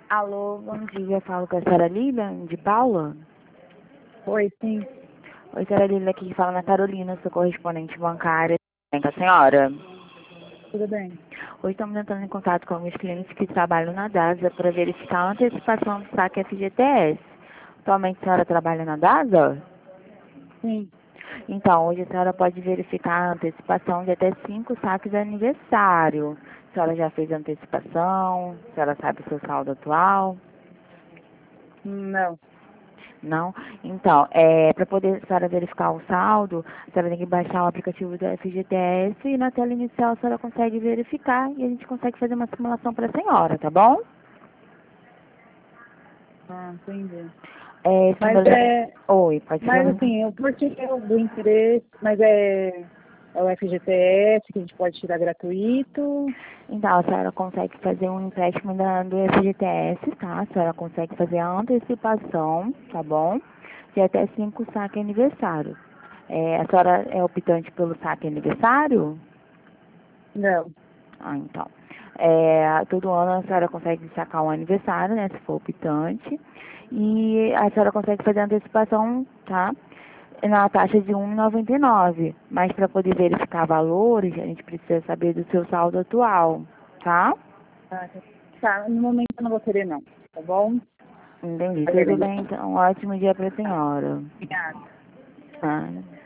Alô, bom dia. Falo com a senhora Lilian, de Paula. Oi, sim. Oi, senhora Lilian, aqui fala na Carolina, sou correspondente bancária. Bem com a senhora. Tudo bem. Hoje estamos entrando em contato com alguns clientes que trabalham na DASA para verificar a antecipação do saque FGTS. Atualmente a senhora trabalha na DASA? Sim. Então, hoje a senhora pode verificar a antecipação de até 5 saques de aniversário. A senhora já fez a antecipação? A senhora sabe o seu saldo atual? Não. Não? Então, para poder a senhora verificar o saldo, a senhora tem que baixar o aplicativo do FGTS e na tela inicial a senhora consegue verificar e a gente consegue fazer uma simulação para a senhora, tá bom? Ah, entendi. Mas Oi, pode mas perguntar. assim, eu curti do interesse, mas é o FGTS que a gente pode tirar gratuito. Então, a senhora consegue fazer um empréstimo do FGTS, tá? A senhora consegue fazer a antecipação, tá bom? De até 5 saques aniversário. A senhora é optante pelo saque aniversário? Não. Ah, então. Todo ano a senhora consegue sacar um aniversário, né, se for optante. E a senhora consegue fazer a antecipação, tá? Na taxa de R$ 1,99. Mas para poder verificar valores, a gente precisa saber do seu saldo atual, tá? Tá, no momento eu não vou querer não, tá bom? Entendi. Tá Tudo bem. bem, então. Um ótimo dia para a senhora. Obrigada. Ah.